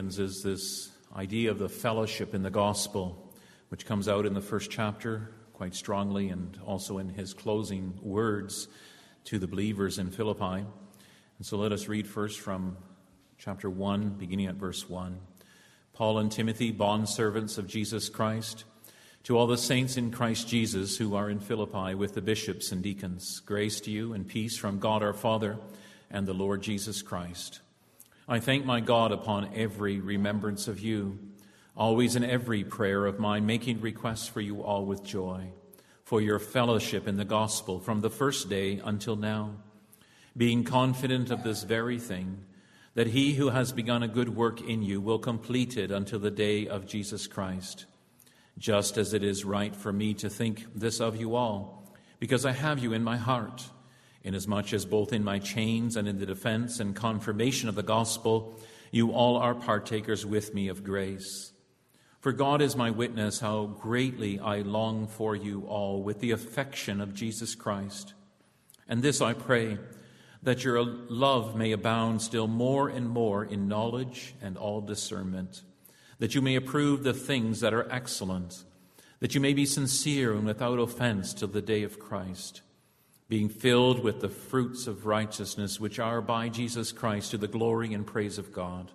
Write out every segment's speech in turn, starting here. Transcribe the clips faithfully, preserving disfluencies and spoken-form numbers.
deacons is this idea of the fellowship in the gospel, which comes out in the first chapter quite strongly and also in his closing words to the believers in Philippi. And so let us read first from chapter one, beginning at verse one. Paul and Timothy, bondservants of Jesus Christ, to all the saints in Christ Jesus who are in Philippi with the bishops and deacons, grace to you and peace from God our Father and the Lord Jesus Christ. I thank my God upon every remembrance of you, always in every prayer of mine, making requests for you all with joy, for your fellowship in the gospel from the first day until now, being confident of this very thing, that he who has begun a good work in you will complete it until the day of Jesus Christ. Just as it is right for me to think this of you all, because I have you in my heart, inasmuch as both in my chains and in the defense and confirmation of the gospel, you all are partakers with me of grace. For God is my witness how greatly I long for you all with the affection of Jesus Christ. And this I pray, that your love may abound still more and more in knowledge and all discernment, that you may approve the things that are excellent, that you may be sincere and without offense till the day of Christ, being filled with the fruits of righteousness which are by Jesus Christ to the glory and praise of God.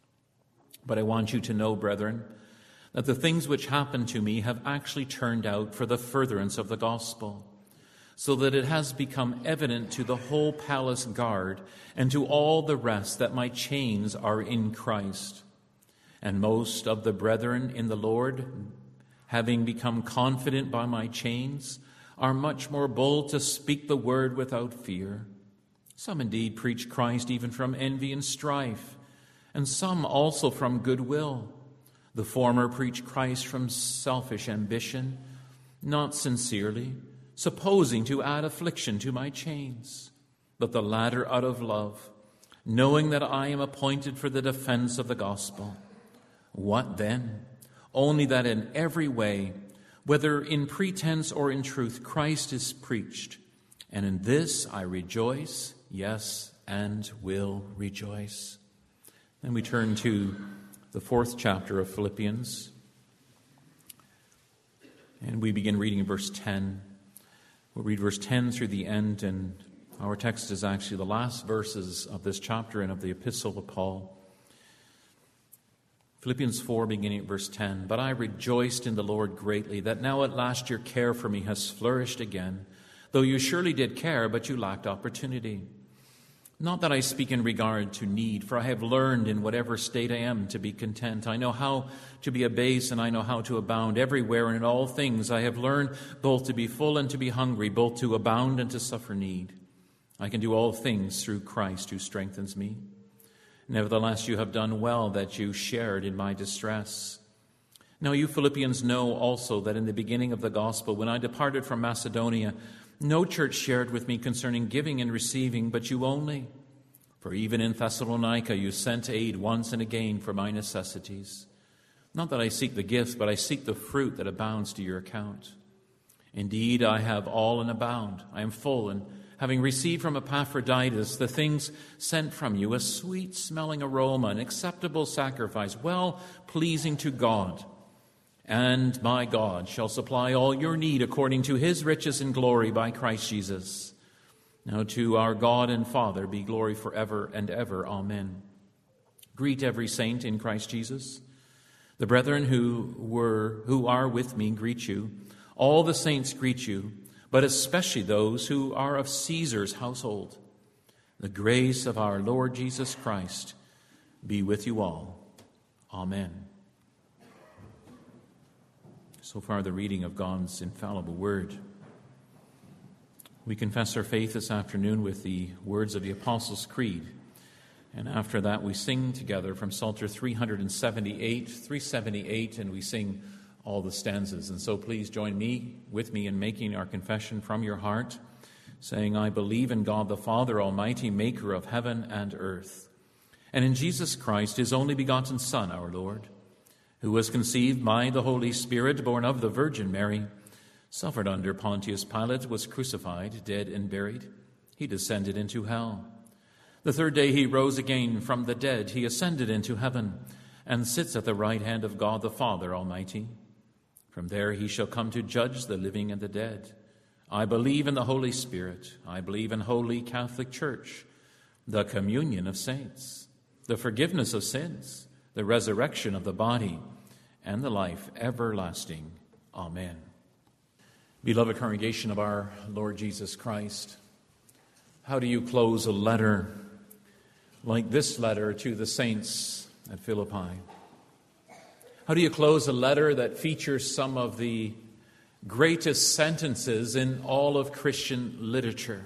But I want you to know, brethren, that the things which happened to me have actually turned out for the furtherance of the gospel, so that it has become evident to the whole palace guard and to all the rest that my chains are in Christ. And most of the brethren in the Lord, having become confident by my chains, are much more bold to speak the word without fear. Some indeed preach Christ even from envy and strife, and some also from goodwill. The former preach Christ from selfish ambition, not sincerely, supposing to add affliction to my chains, but the latter out of love, knowing that I am appointed for the defense of the gospel. What then? Only that in every way, whether in pretense or in truth, Christ is preached. And in this I rejoice, yes, and will rejoice. Then we turn to the fourth chapter of Philippians. And we begin reading in verse ten. We'll read verse ten through the end, and our text is actually the last verses of this chapter and of the epistle of Paul. Philippians four, beginning at verse ten. But I rejoiced in the Lord greatly, that now at last your care for me has flourished again, though you surely did care, but you lacked opportunity. Not that I speak in regard to need, for I have learned in whatever state I am to be content. I know how to be abased, and I know how to abound. Everywhere and in all things I have learned both to be full and to be hungry, both to abound and to suffer need. I can do all things through Christ who strengthens me. Nevertheless, you have done well that you shared in my distress. Now you Philippians know also that in the beginning of the gospel, when I departed from Macedonia, no church shared with me concerning giving and receiving, but you only. For even in Thessalonica you sent aid once and again for my necessities. Not that I seek the gifts, but I seek the fruit that abounds to your account. Indeed, I have all and abound. I am full, and having received from Epaphroditus the things sent from you, a sweet-smelling aroma, an acceptable sacrifice, well-pleasing to God. And my God shall supply all your need according to his riches and glory by Christ Jesus. Now to our God and Father be glory forever and ever. Amen. Greet every saint in Christ Jesus. The brethren who were who are with me greet you. All the saints greet you, but especially those who are of Caesar's household. The grace of our Lord Jesus Christ be with you all. Amen. So far, the reading of God's infallible word. We confess our faith this afternoon with the words of the Apostles' Creed. And after that, we sing together from Psalter three seventy-eight, three seventy-eight, and we sing all the stanzas. And so please join me, with me, in making our confession from your heart, saying, I believe in God the Father Almighty, maker of heaven and earth, and in Jesus Christ, his only begotten Son, our Lord, who was conceived by the Holy Spirit, born of the Virgin Mary, suffered under Pontius Pilate, was crucified, dead and buried. He descended into hell. The third day he rose again from the dead. He ascended into heaven and sits at the right hand of God the Father Almighty. From there he shall come to judge the living and the dead. I believe in the Holy Spirit. I believe in Holy Catholic Church, the communion of saints, the forgiveness of sins, the resurrection of the body, and the life everlasting. Amen. Beloved congregation of our Lord Jesus Christ, how do you close a letter like this letter to the saints at Philippi? How do you close a letter that features some of the greatest sentences in all of Christian literature?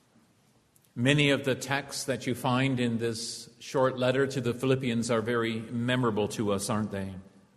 Many of the texts that you find in this short letter to the Philippians are very memorable to us, aren't they?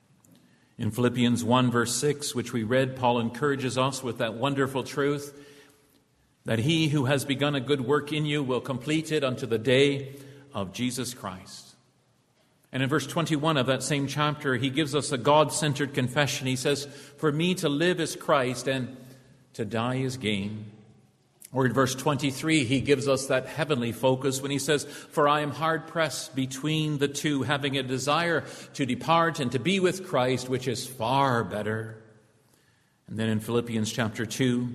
In Philippians one, verse six, which we read, Paul encourages us with that wonderful truth that he who has begun a good work in you will complete it unto the day of Jesus Christ. And in verse twenty-one of that same chapter, he gives us a God-centered confession. He says, for me to live is Christ and to die is gain. Or in verse twenty-three, he gives us that heavenly focus when he says, for I am hard-pressed between the two, having a desire to depart and to be with Christ, which is far better. And then in Philippians chapter two,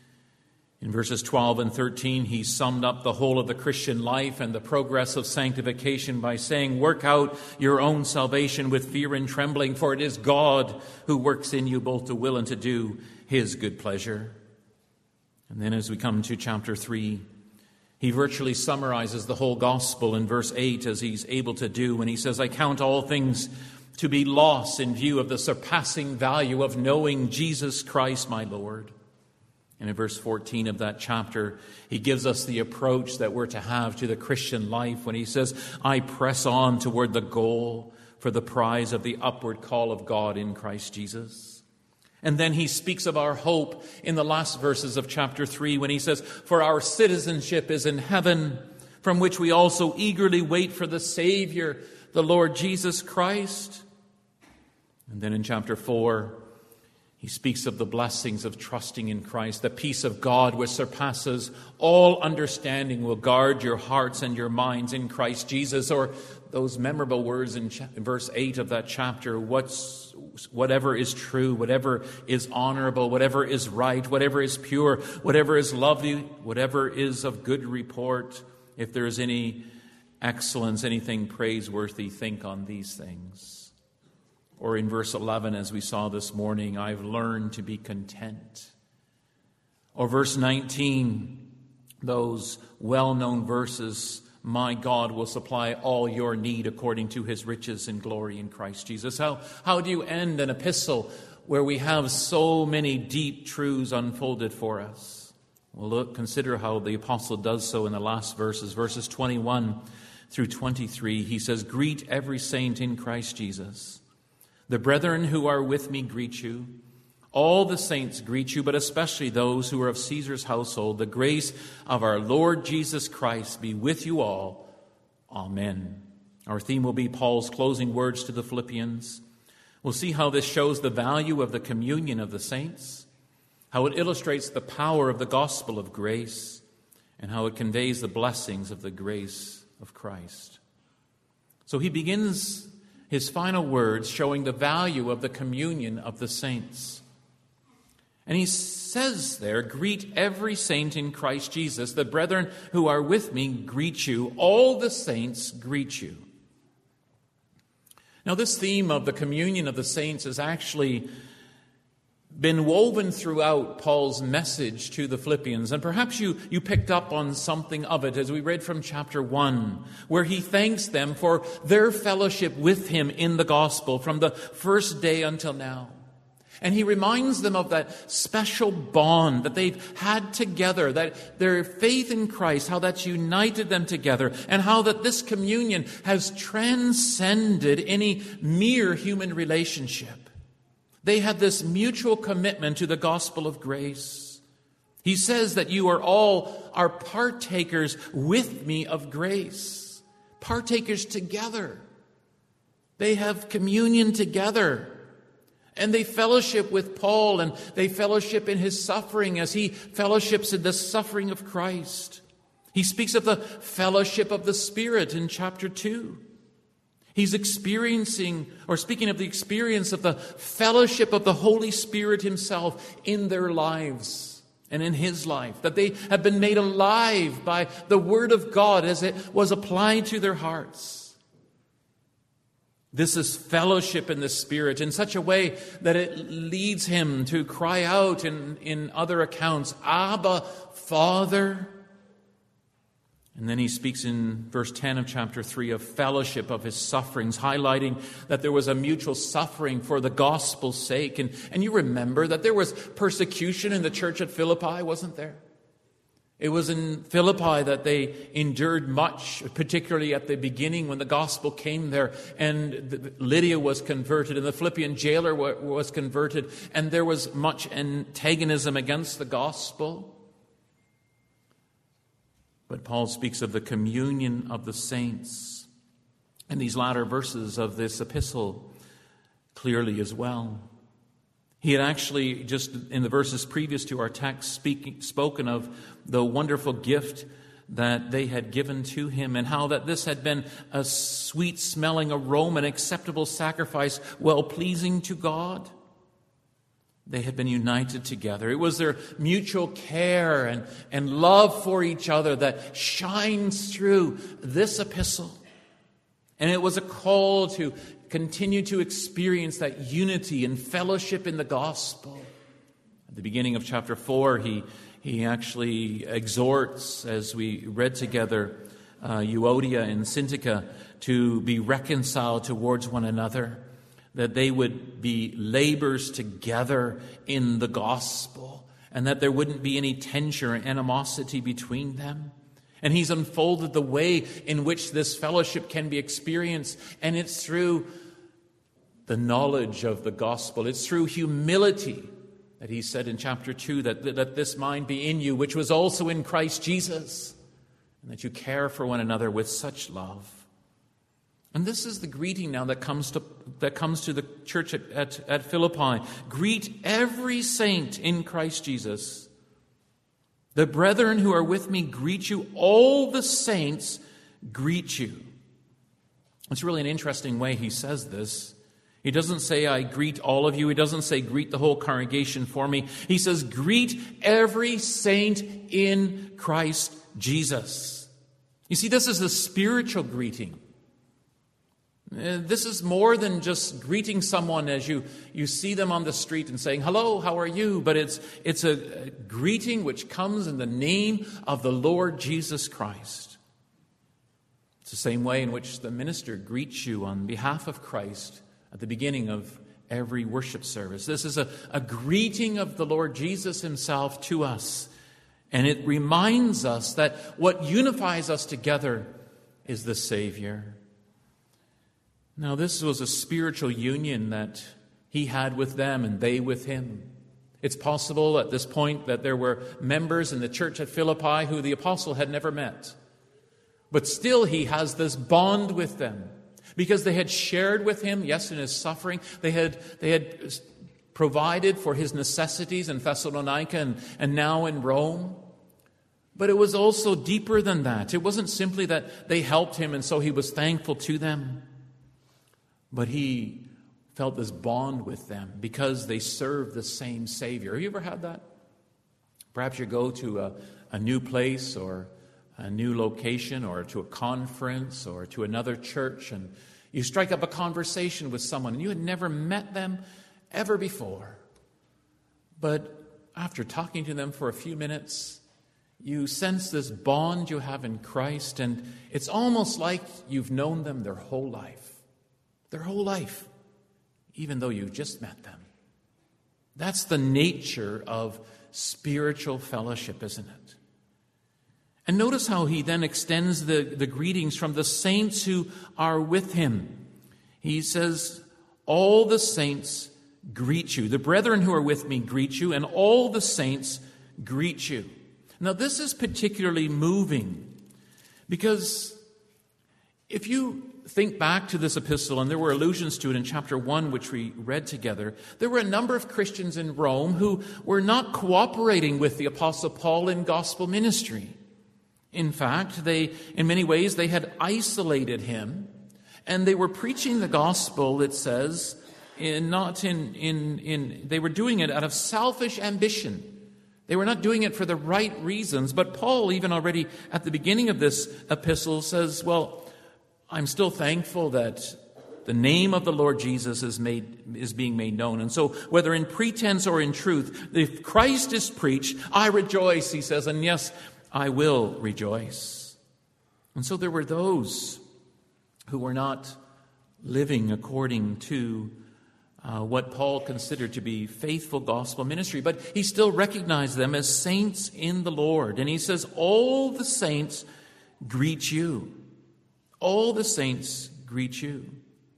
in verses twelve and thirteen, he summed up the whole of the Christian life and the progress of sanctification by saying, work out your own salvation with fear and trembling, for it is God who works in you both to will and to do his good pleasure. And then as we come to chapter three, he virtually summarizes the whole gospel in verse eight, as he's able to do when he says, I count all things to be lost in view of the surpassing value of knowing Jesus Christ my Lord. And in verse fourteen of that chapter, he gives us the approach that we're to have to the Christian life when he says, I press on toward the goal for the prize of the upward call of God in Christ Jesus. And then he speaks of our hope in the last verses of chapter three when he says, for our citizenship is in heaven, from which we also eagerly wait for the Savior, the Lord Jesus Christ. And then in chapter four, he speaks of the blessings of trusting in Christ. The peace of God which surpasses all understanding will guard your hearts and your minds in Christ Jesus. Or those memorable words in verse eight of that chapter, what's whatever is true, whatever is honorable, whatever is right, whatever is pure, whatever is lovely, whatever is of good report, if there is any excellence, anything praiseworthy, think on these things. Or in verse eleven, as we saw this morning, I've learned to be content. Or verse nineteen, those well-known verses, my God will supply all your need according to his riches and glory in Christ Jesus. How, how do you end an epistle where we have so many deep truths unfolded for us? Well, look, consider how the apostle does so in the last verses, verses twenty-one through twenty-three. He says, greet every saint in Christ Jesus. The brethren who are with me greet you. All the saints greet you, but especially those who are of Caesar's household. The grace of our Lord Jesus Christ be with you all. Amen. Our theme will be Paul's closing words to the Philippians. We'll see how this shows the value of the communion of the saints, how it illustrates the power of the gospel of grace, and how it conveys the blessings of the grace of Christ. So he begins his final words showing the value of the communion of the saints. And he says there, greet every saint in Christ Jesus. The brethren who are with me greet you. All the saints greet you. Now, this theme of the communion of the saints has actually been woven throughout Paul's message to the Philippians. And perhaps you, you picked up on something of it as we read from chapter one, where he thanks them for their fellowship with him in the gospel from the first day until now. And he reminds them of that special bond that they've had together, that their faith in Christ, how that's united them together, and how that this communion has transcended any mere human relationship. They had this mutual commitment to the gospel of grace. He says that you are all are partakers with me of grace, partakers together. They have communion together. And they fellowship with Paul, and they fellowship in his suffering as he fellowships in the suffering of Christ. He speaks of the fellowship of the Spirit in chapter two. He's experiencing, or speaking of the experience of the fellowship of the Holy Spirit himself in their lives and in his life. That they have been made alive by the Word of God as it was applied to their hearts. This is fellowship in the Spirit in such a way that it leads him to cry out in, in other accounts, Abba, Father. And then he speaks in verse ten of chapter three of fellowship of his sufferings, highlighting that there was a mutual suffering for the gospel's sake. And, and you remember that there was persecution in the church at Philippi, wasn't there? It was in Philippi that they endured much, particularly at the beginning when the gospel came there, and Lydia was converted, and the Philippian jailer was converted, and there was much antagonism against the gospel. But Paul speaks of the communion of the saints in these latter verses of this epistle clearly as well. He had actually, just in the verses previous to our text, speaking, spoken of the wonderful gift that they had given to him, and how that this had been a sweet-smelling aroma, an acceptable sacrifice, well-pleasing to God. They had been united together. It was their mutual care and, and love for each other that shines through this epistle. And it was a call to continue to experience that unity and fellowship in the gospel. At the beginning of chapter four, he, he actually exhorts, as we read together, uh, Euodia and Syntyche to be reconciled towards one another, that they would be laborers together in the gospel, and that there wouldn't be any tension or animosity between them. And he's unfolded the way in which this fellowship can be experienced, and it's through the knowledge of the gospel. It's through humility that he said in chapter two that let this mind be in you, which was also in Christ Jesus, and that you care for one another with such love. And this is the greeting now that comes to that comes to the church at, at, at Philippi. Greet every saint in Christ Jesus. The brethren who are with me greet you. All the saints greet you. It's really an interesting way he says this. He doesn't say, I greet all of you. He doesn't say, greet the whole congregation for me. He says, greet every saint in Christ Jesus. You see, this is a spiritual greeting. This is more than just greeting someone as you, you see them on the street and saying, hello, how are you? But it's, it's a, a greeting which comes in the name of the Lord Jesus Christ. It's the same way in which the minister greets you on behalf of Christ at the beginning of every worship service. This is a, a greeting of the Lord Jesus himself to us. And it reminds us that what unifies us together is the Savior. Now, this was a spiritual union that he had with them and they with him. It's possible at this point that there were members in the church at Philippi who the apostle had never met. But still he has this bond with them because they had shared with him, yes, in his suffering. They had, they had provided for his necessities in Thessalonica and, and now in Rome. But it was also deeper than that. It wasn't simply that they helped him and so he was thankful to them. But he felt this bond with them because they served the same Savior. Have you ever had that? Perhaps you go to a, a new place or a new location or to a conference or to another church and you strike up a conversation with someone and you had never met them ever before. But after talking to them for a few minutes, you sense this bond you have in Christ, and it's almost like you've known them their whole life. Their whole life, even though you just met them. That's the nature of spiritual fellowship, isn't it? And notice how he then extends the, the greetings from the saints who are with him. He says, all the saints greet you. The brethren who are with me greet you, and all the saints greet you. Now, this is particularly moving because if you think back to this epistle, and there were allusions to it in chapter one, which we read together, there were a number of Christians in Rome who were not cooperating with the Apostle Paul in gospel ministry. In fact, they, in many ways, they had isolated him, And they were preaching the gospel, it says, in not in, in, in, they were doing it out of selfish ambition. They were not doing it for the right reasons. But Paul, even already at the beginning of this epistle, says, well, I'm still thankful that the name of the Lord Jesus is made is being made known. And so whether in pretense or in truth, if Christ is preached, I rejoice, he says, and yes, I will rejoice. And so there were those who were not living according to uh, what Paul considered to be faithful gospel ministry, but he still recognized them as saints in the Lord. And he says, all the saints greet you. All the saints greet you.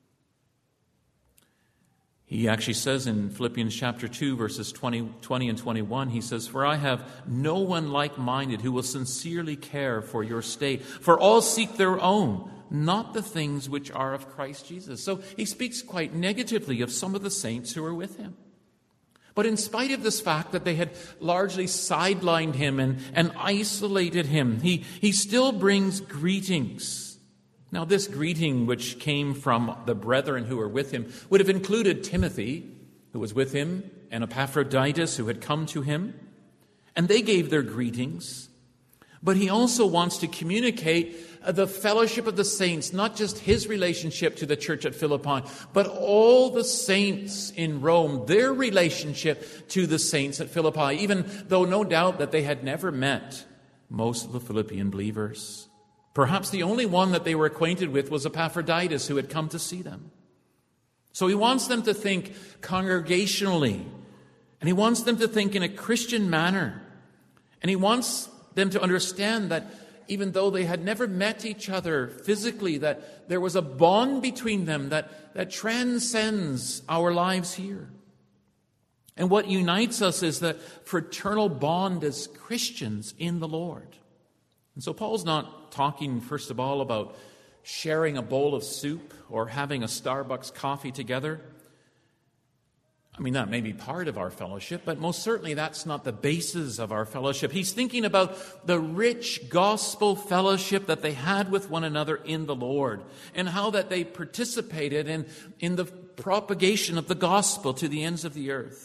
He actually says in Philippians chapter two, verses twenty, twenty and twenty-one, he says, for I have no one like-minded who will sincerely care for your state. For all seek their own, not the things which are of Christ Jesus. So he speaks quite negatively of some of the saints who are with him. But in spite of this fact that they had largely sidelined him and, and isolated him, he, he still brings greetings. Now, this greeting, which came from the brethren who were with him, would have included Timothy, who was with him, and Epaphroditus, who had come to him. And they gave their greetings. But he also wants to communicate the fellowship of the saints, not just his relationship to the church at Philippi, but all the saints in Rome, their relationship to the saints at Philippi, even though no doubt that they had never met most of the Philippian believers. Perhaps the only one that they were acquainted with was Epaphroditus, who had come to see them. So he wants them to think congregationally, and he wants them to think in a Christian manner. And he wants them to understand that even though they had never met each other physically, that there was a bond between them that, that transcends our lives here. And what unites us is the fraternal bond as Christians in the Lord. And so Paul's not talking, first of all, about sharing a bowl of soup or having a Starbucks coffee together. I mean, that may be part of our fellowship, but most certainly that's not the basis of our fellowship. He's thinking about the rich gospel fellowship that they had with one another in the Lord, and how that they participated in, in the propagation of the gospel to the ends of the earth.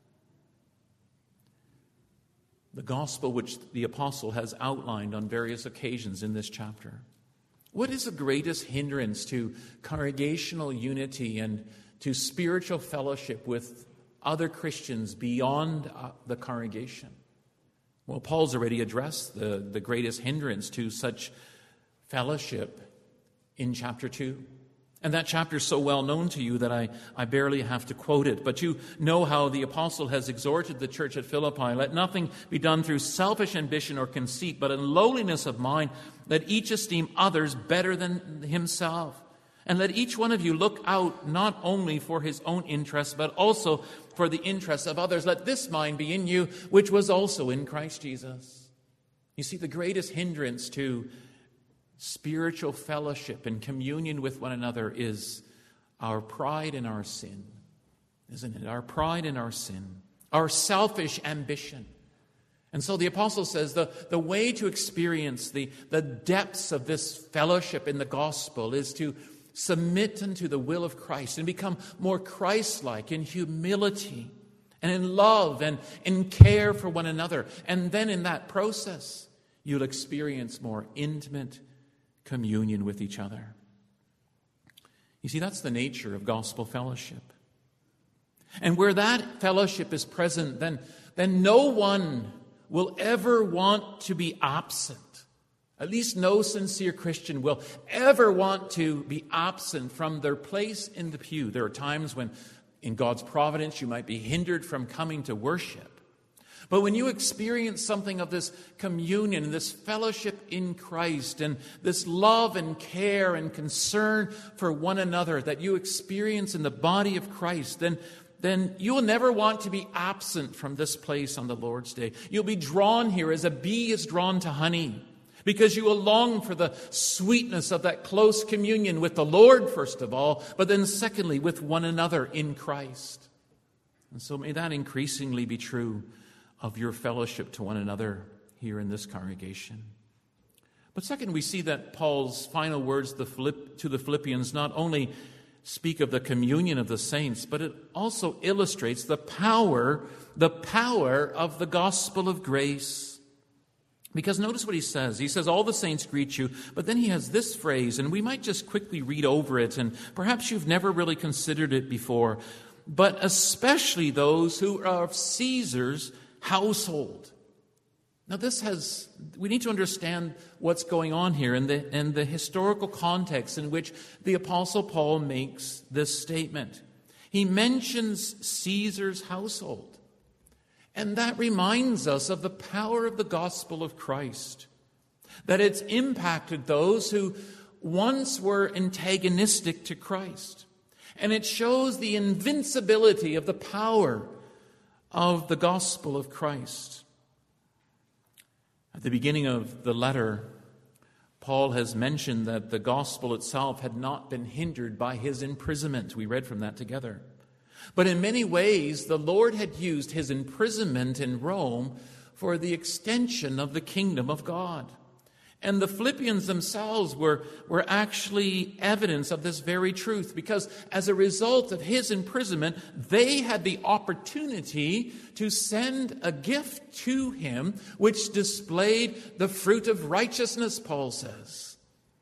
The gospel which the apostle has outlined on various occasions in this chapter. What is the greatest hindrance to congregational unity and to spiritual fellowship with other Christians beyond uh, the congregation? Well, Paul's already addressed the, the greatest hindrance to such fellowship in chapter two. And that chapter is so well known to you that I, I barely have to quote it. But you know how the apostle has exhorted the church at Philippi, let nothing be done through selfish ambition or conceit, but in lowliness of mind, let each esteem others better than himself. And let each one of you look out not only for his own interests, but also for the interests of others. Let this mind be in you, which was also in Christ Jesus. You see, the greatest hindrance to spiritual fellowship and communion with one another is our pride and our sin, isn't it? Our pride and our sin, our selfish ambition. And so the apostle says the, the way to experience the, the depths of this fellowship in the gospel is to submit unto the will of Christ and become more Christ-like in humility and in love and in care for one another. And then in that process, you'll experience more intimate communion with each other. You see, that's the nature of gospel fellowship. And where that fellowship is present, then, then no one will ever want to be absent. At least no sincere Christian will ever want to be absent from their place in the pew. There are times when, in God's providence, you might be hindered from coming to worship. But when you experience something of this communion and this fellowship in Christ and this love and care and concern for one another that you experience in the body of Christ, then, then you will never want to be absent from this place on the Lord's Day. You'll be drawn here as a bee is drawn to honey, because you will long for the sweetness of that close communion with the Lord, first of all, but then secondly, with one another in Christ. And so may that increasingly be true of your fellowship to one another here in this congregation. But second, we see that Paul's final words to the Philippians not only speak of the communion of the saints, but it also illustrates the power, the power of the gospel of grace. Because notice what he says. He says, all the saints greet you, but then he has this phrase, and we might just quickly read over it, and perhaps you've never really considered it before, but especially those who are of Caesar's household. Now this has, we need to understand what's going on here and the, and the historical context in which the Apostle Paul makes this statement. He mentions Caesar's household. And that reminds us of the power of the gospel of Christ. That it's impacted those who once were antagonistic to Christ. And it shows the invincibility of the power of the gospel of Christ. At the beginning of the letter, Paul has mentioned that the gospel itself had not been hindered by his imprisonment. We read from that together. But in many ways, the Lord had used his imprisonment in Rome for the extension of the kingdom of God. And the Philippians themselves were, were actually evidence of this very truth, because as a result of his imprisonment, they had the opportunity to send a gift to him which displayed the fruit of righteousness, Paul says.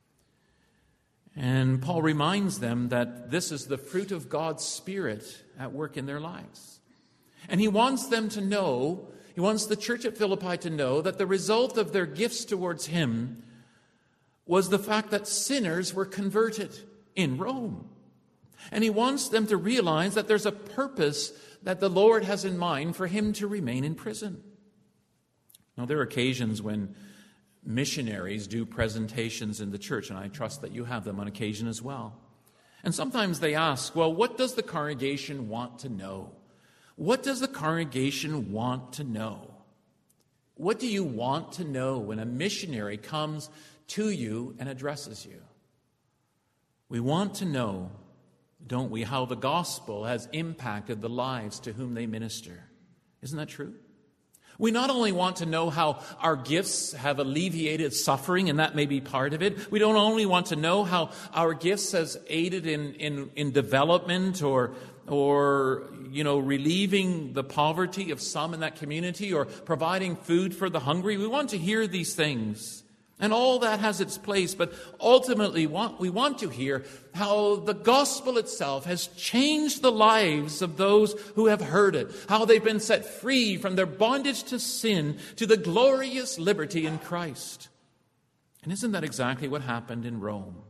And Paul reminds them that this is the fruit of God's Spirit at work in their lives. And he wants them to know, he wants the church at Philippi to know that the result of their gifts towards him was the fact that sinners were converted in Rome. And he wants them to realize that there's a purpose that the Lord has in mind for him to remain in prison. Now, there are occasions when missionaries do presentations in the church, and I trust that you have them on occasion as well. And sometimes they ask, well, what does the congregation want to know? What does the congregation want to know? What do you want to know when a missionary comes to you and addresses you? We want to know, don't we, how the gospel has impacted the lives to whom they minister. Isn't that true? We not only want to know how our gifts have alleviated suffering, and that may be part of it. We don't only want to know how our gifts has aided in, in, in development or, or, you know, relieving the poverty of some in that community or providing food for the hungry. We want to hear these things. And all that has its place, but ultimately we want to hear how the gospel itself has changed the lives of those who have heard it, how they've been set free from their bondage to sin to the glorious liberty in Christ. And isn't that exactly what happened in Rome?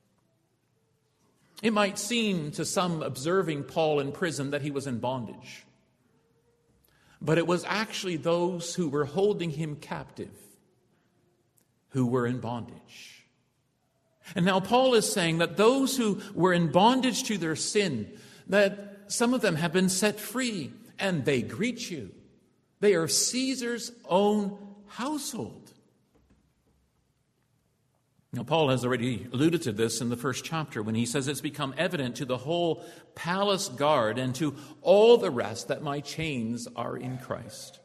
It might seem to some observing Paul in prison that he was in bondage, but it was actually those who were holding him captive who were in bondage. And now Paul is saying that those who were in bondage to their sin, that some of them have been set free, and they greet you. They are Caesar's own household. Now, Paul has already alluded to this in the first chapter when he says it's become evident to the whole palace guard and to all the rest that my chains are in Christ.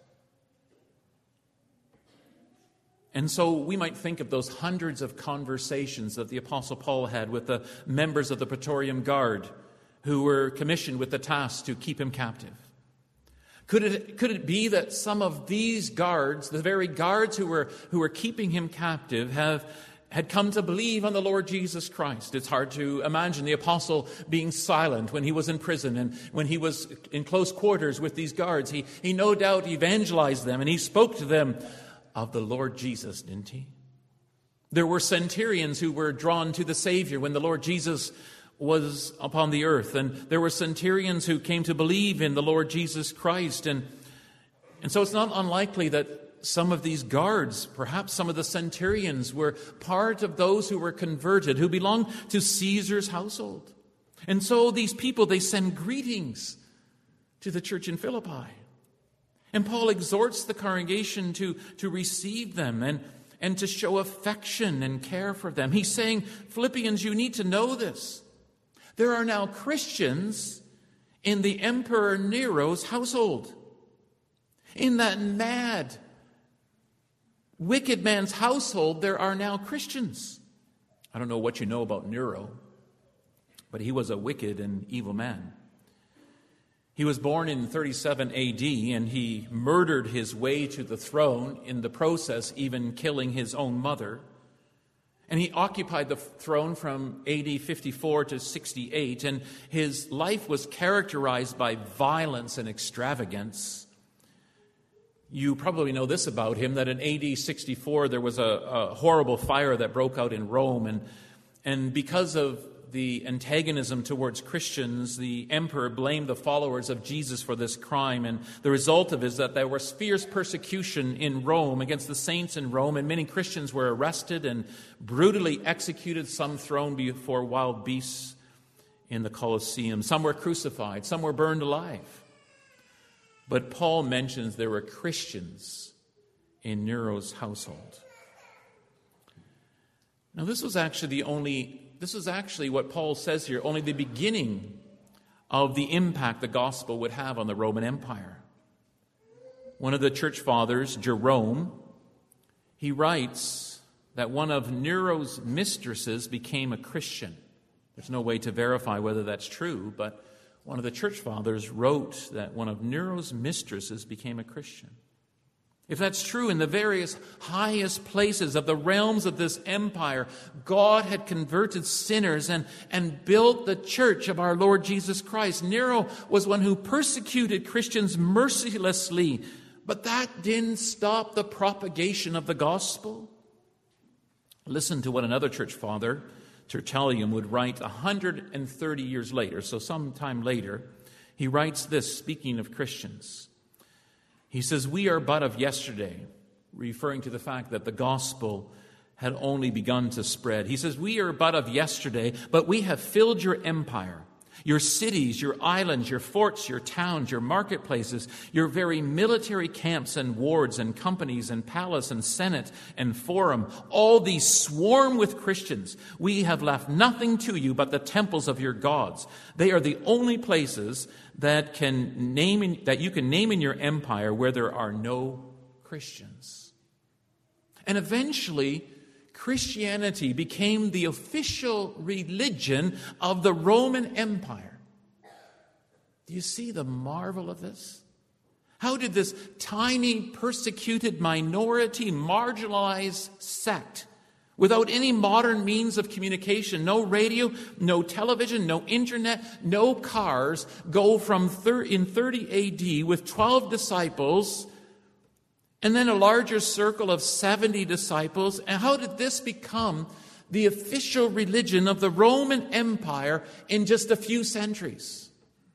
And so we might think of those hundreds of conversations that the Apostle Paul had with the members of the Praetorian Guard who were commissioned with the task to keep him captive. Could it, could it be that some of these guards, the very guards who were, who were keeping him captive, have had come to believe on the Lord Jesus Christ? It's hard to imagine the apostle being silent when he was in prison and when he was in close quarters with these guards. He, he no doubt evangelized them and he spoke to them of the Lord Jesus, didn't he? There were centurions who were drawn to the Savior when the Lord Jesus was upon the earth. And there were centurions who came to believe in the Lord Jesus Christ. And, and so it's not unlikely that some of these guards, perhaps some of the centurions, were part of those who were converted, who belonged to Caesar's household. And so these people, they send greetings to the church in Philippi. And Paul exhorts the congregation to, to receive them and, and to show affection and care for them. He's saying, Philippians, you need to know this. There are now Christians in the Emperor Nero's household. In that mad wicked man's household, there are now Christians. I don't know what you know about Nero, but he was a wicked and evil man. He was born in thirty-seven A D, and he murdered his way to the throne, in the process even killing his own mother. And he occupied the throne from A D fifty-four to sixty-eight, and his life was characterized by violence and extravagance. You probably know this about him, that in A D sixty-four there was a, a horrible fire that broke out in Rome, and, and because of the antagonism towards Christians, the emperor blamed the followers of Jesus for this crime, and the result of it is that there was fierce persecution in Rome against the saints in Rome, and many Christians were arrested and brutally executed, some thrown before wild beasts in the Colosseum. Some were crucified, some were burned alive. But Paul mentions there were Christians in Nero's household. Now, this was actually the only This is actually what Paul says here, only the beginning of the impact the gospel would have on the Roman Empire. One of the church fathers, Jerome, he writes that one of Nero's mistresses became a Christian. There's no way to verify whether that's true, but one of the church fathers wrote that one of Nero's mistresses became a Christian. If that's true, in the various highest places of the realms of this empire, God had converted sinners and, and built the church of our Lord Jesus Christ. Nero was one who persecuted Christians mercilessly, but that didn't stop the propagation of the gospel. Listen to what another church father, Tertullian, would write one hundred thirty years later, so sometime later. He writes this, speaking of Christians. He says, "We are but of yesterday," referring to the fact that the gospel had only begun to spread. He says, "We are but of yesterday, but we have filled your empire, your cities, your islands, your forts, your towns, your marketplaces, your very military camps and wards and companies and palace and senate and forum. All these swarm with Christians. We have left nothing to you but the temples of your gods. They are the only places that can name in, that you can name in your empire where there are no Christians." And eventually, Christianity became the official religion of the Roman Empire. Do you see the marvel of this? How did this tiny, persecuted minority, marginalized sect, without any modern means of communication, no radio, no television, no internet, no cars, go from thir- in thirty A D with twelve disciples and then a larger circle of seventy disciples? And how did this become the official religion of the Roman Empire in just a few centuries?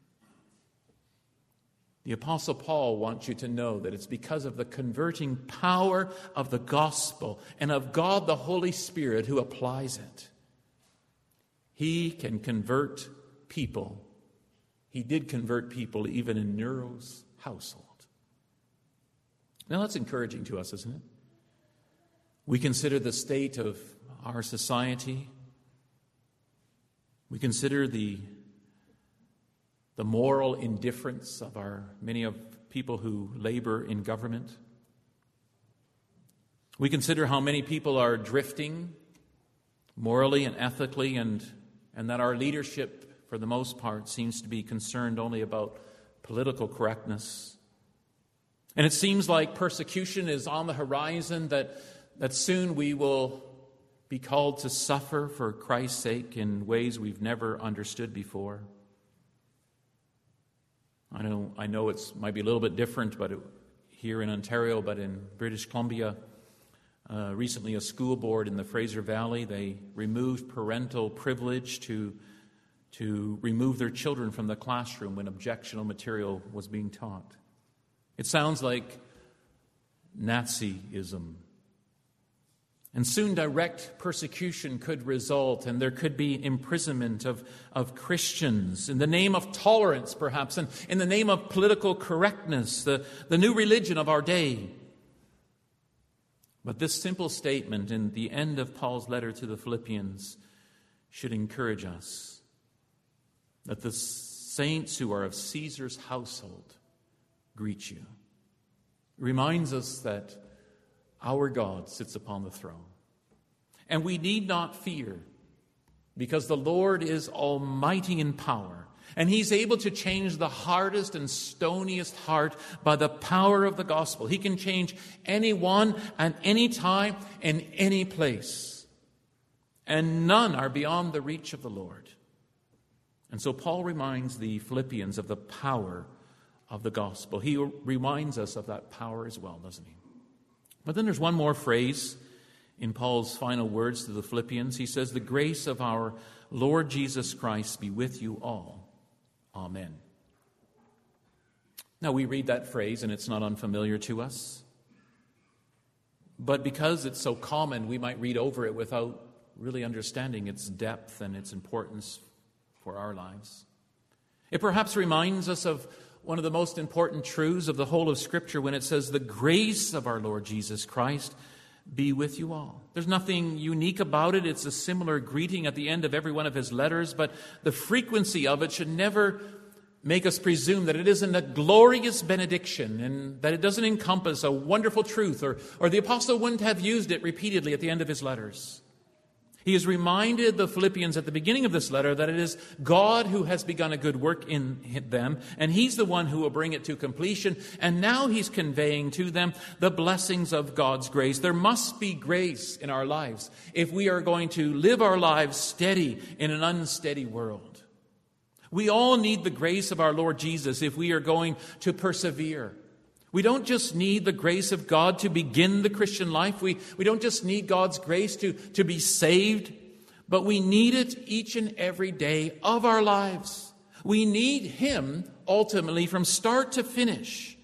The Apostle Paul wants you to know that it's because of the converting power of the gospel and of God the Holy Spirit who applies it. He can convert people. He did convert people even in Nero's household. Now that's encouraging to us, isn't it? We consider the state of our society. We consider the the moral indifference of our many of people who labor in government. We consider how many people are drifting morally and ethically, and, and that our leadership, for the most part, seems to be concerned only about political correctness. And it seems like persecution is on the horizon, that, that soon we will be called to suffer for Christ's sake in ways we've never understood before. I know I know it might be a little bit different, but it, here in Ontario, but in British Columbia, uh, recently a school board in the Fraser Valley, they removed parental privilege to to remove their children from the classroom when objectionable material was being taught. It sounds like Nazism. And soon direct persecution could result, and there could be imprisonment of, of Christians in the name of tolerance, perhaps, and in the name of political correctness, the, the new religion of our day. But this simple statement in the end of Paul's letter to the Philippians should encourage us that the saints who are of Caesar's household greet you. It reminds us that Our God sits upon the throne. And we need not fear, because the Lord is almighty in power, and He's able to change the hardest and stoniest heart by the power of the gospel. He can change anyone at any time in any place. And none are beyond the reach of the Lord. And so Paul reminds the Philippians of the power of the gospel. He reminds us of that power as well, doesn't he? But then there's one more phrase in Paul's final words to the Philippians. He says, "The grace of our Lord Jesus Christ be with you all. Amen." Now, we read that phrase and it's not unfamiliar to us. But because it's so common, we might read over it without really understanding its depth and its importance for our lives. It perhaps reminds us of one of the most important truths of the whole of Scripture when it says, "The grace of our Lord Jesus Christ be with you all." There's nothing unique about it. It's a similar greeting at the end of every one of his letters, but the frequency of it should never make us presume that it isn't a glorious benediction and that it doesn't encompass a wonderful truth, or, or the apostle wouldn't have used it repeatedly at the end of his letters. He has reminded the Philippians at the beginning of this letter that it is God who has begun a good work in them, and He's the one who will bring it to completion. And now He's conveying to them the blessings of God's grace. There must be grace in our lives if we are going to live our lives steady in an unsteady world. We all need the grace of our Lord Jesus if we are going to persevere. We don't just need the grace of God to begin the Christian life. We, we don't just need God's grace to, to be saved, but we need it each and every day of our lives. We need Him ultimately from start to finish.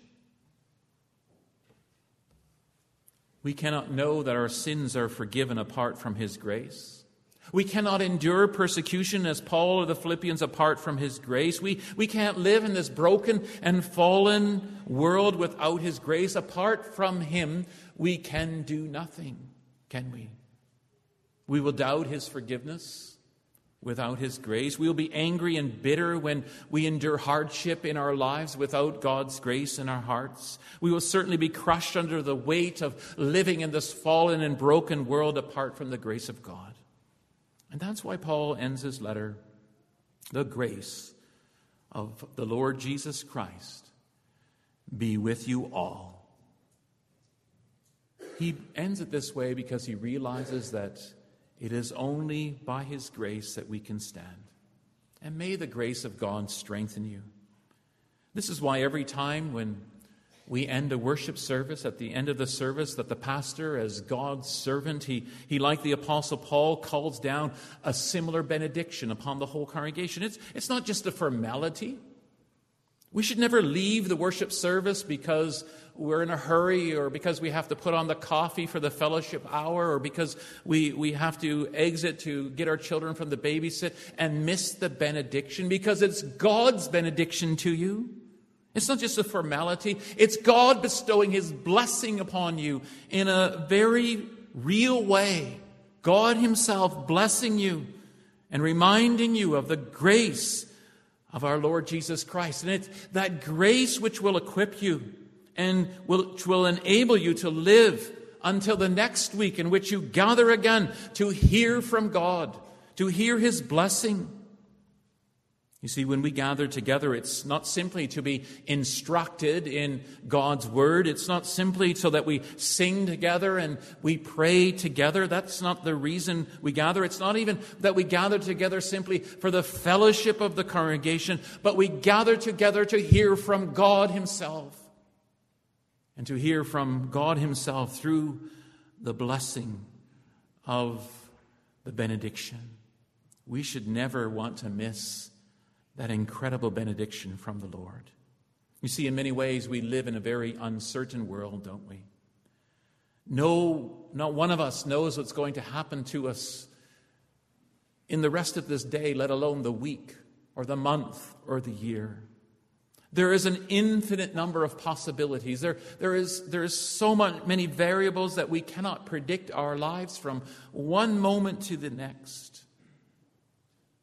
We cannot know that our sins are forgiven apart from His grace. We cannot endure persecution as Paul or the Philippians apart from His grace. We, we can't live in this broken and fallen world without His grace. Apart from Him, we can do nothing, can we? We will doubt His forgiveness without His grace. We will be angry and bitter when we endure hardship in our lives without God's grace in our hearts. We will certainly be crushed under the weight of living in this fallen and broken world apart from the grace of God. And that's why Paul ends his letter, "The grace of the Lord Jesus Christ be with you all." He ends it this way because he realizes that it is only by His grace that we can stand. And may the grace of God strengthen you. This is why every time when we end a worship service, at the end of the service, that the pastor, as God's servant, he, he like the Apostle Paul, calls down a similar benediction upon the whole congregation. It's, it's not just a formality. We should never leave the worship service because we're in a hurry, or because we have to put on the coffee for the fellowship hour, or because we, we have to exit to get our children from the babysit and miss the benediction, because it's God's benediction to you. It's not just a formality. It's God bestowing His blessing upon you in a very real way. God Himself blessing you and reminding you of the grace of our Lord Jesus Christ. And it's that grace which will equip you and will, which will enable you to live until the next week in which you gather again to hear from God, to hear His blessing. You see, when we gather together, it's not simply to be instructed in God's Word. It's not simply so that we sing together and we pray together. That's not the reason we gather. It's not even that we gather together simply for the fellowship of the congregation, but we gather together to hear from God Himself. And to hear from God Himself through the blessing of the benediction. We should never want to miss that incredible benediction from the Lord. You see, in many ways, we live in a very uncertain world, don't we? No, not one of us knows what's going to happen to us in the rest of this day, let alone the week or the month or the year. There is an infinite number of possibilities. There, there is, there is so much, many variables that we cannot predict our lives from one moment to the next.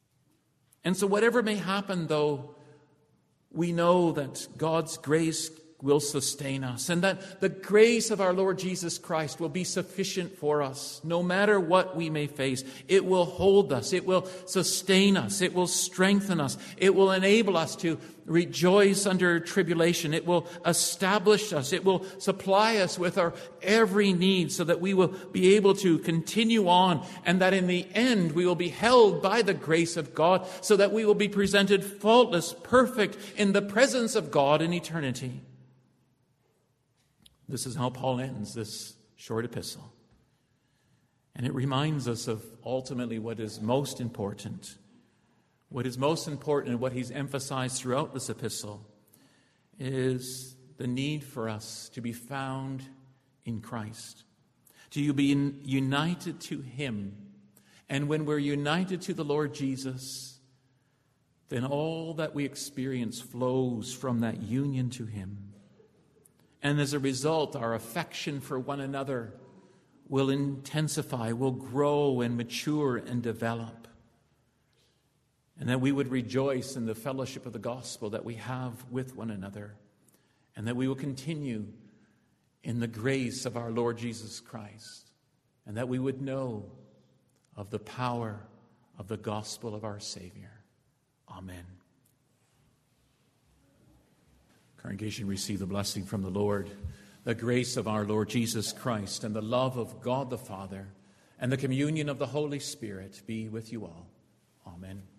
And so whatever may happen, though, we know that God's grace will sustain us, and that the grace of our Lord Jesus Christ will be sufficient for us, no matter what we may face. It will hold us. It will sustain us. It will strengthen us. It will enable us to rejoice under tribulation. It will establish us. It will supply us with our every need so that we will be able to continue on, and that in the end we will be held by the grace of God so that we will be presented faultless, perfect in the presence of God in eternity. This is how Paul ends this short epistle. And it reminds us of ultimately what is most important. What is most important and what he's emphasized throughout this epistle is the need for us to be found in Christ, to be united to him. And when we're united to the Lord Jesus, then all that we experience flows from that union to him. And as a result, our affection for one another will intensify, will grow and mature and develop. And that we would rejoice in the fellowship of the gospel that we have with one another. And that we will continue in the grace of our Lord Jesus Christ. And that we would know of the power of the gospel of our Savior. Amen. Congregation, receive the blessing from the Lord, the grace of our Lord Jesus Christ, and the love of God the Father, and the communion of the Holy Spirit be with you all. Amen.